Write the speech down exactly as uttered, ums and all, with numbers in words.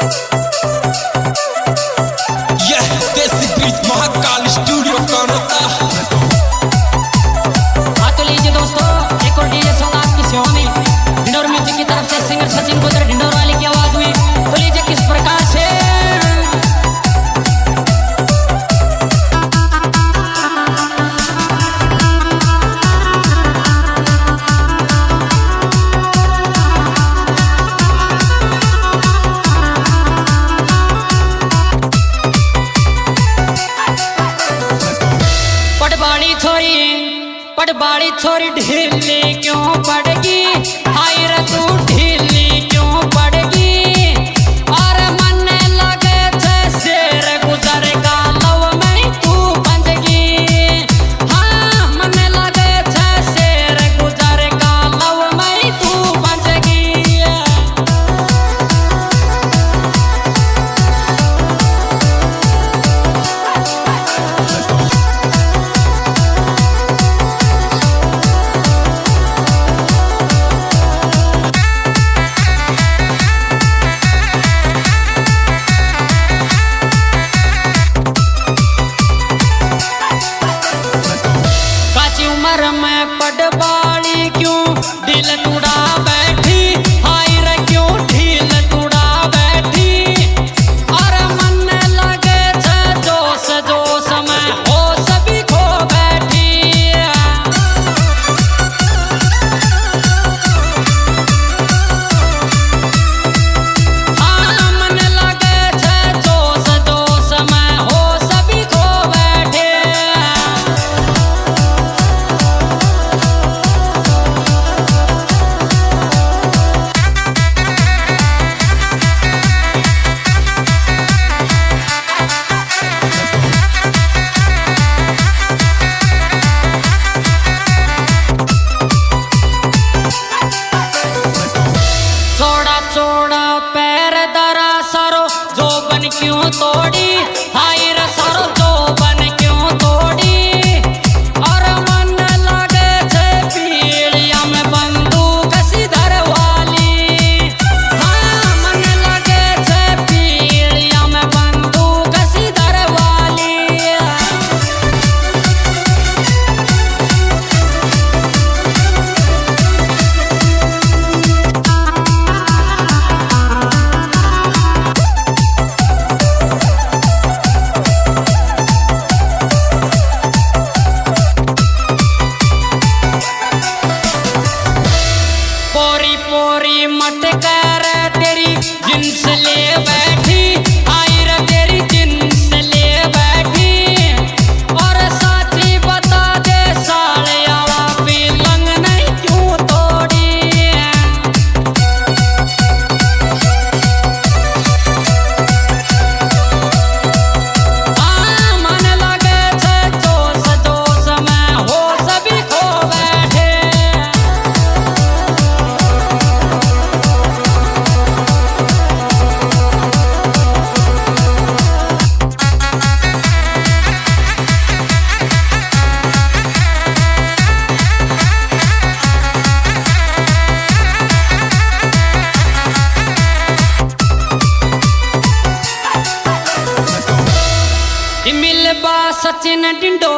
पटवाड़ी छोरी ढीली क्यों पड़गी, आई रे तू ढीली क्यों पड़गी। और मन लगे थे शेर गुजर का लव में तू बंदगी। हाँ मन लगे थे शेर गुजर का लव में तू बंदगी। उम्र में पटवाड़ी क्यों दिल टूटा बैठी, हाय रे क्यों ढील टूटा बैठी। और मन लगे थे जोश जोश में हो सभी खो बैठी। हाँ मन लगे थे जोश जोश में हो सभी खो बैठे। क्यों तोड़ी हाय रे सारो जोबन क्यों तोड़ी। और मन लगे थे पीड़िया में बंदूक सीधर वाली। हाँ मन लगे थे पीड़िया में बंदूक सीधर वाली। पोरी पोरी मत कर तेरी जिन्स ले बैठी, आई रे तेरी जिन्स ले बैठी। और साथी बता दे सालिया वापी लंग नहीं क्यों तोड़ी। हाँ मन लगे थे जोश जोश में हो सभी खो बैठे। मिलबा सचिन डिंडो